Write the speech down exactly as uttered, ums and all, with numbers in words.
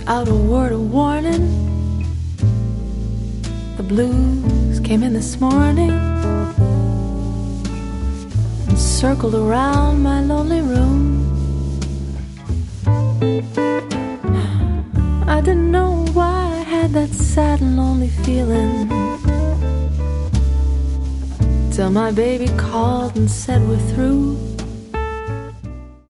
without a word of warning. The blues came in this morning and circled around my lonely room. I didn't know why I had that sad and lonely feeling, till my baby called and said we're through.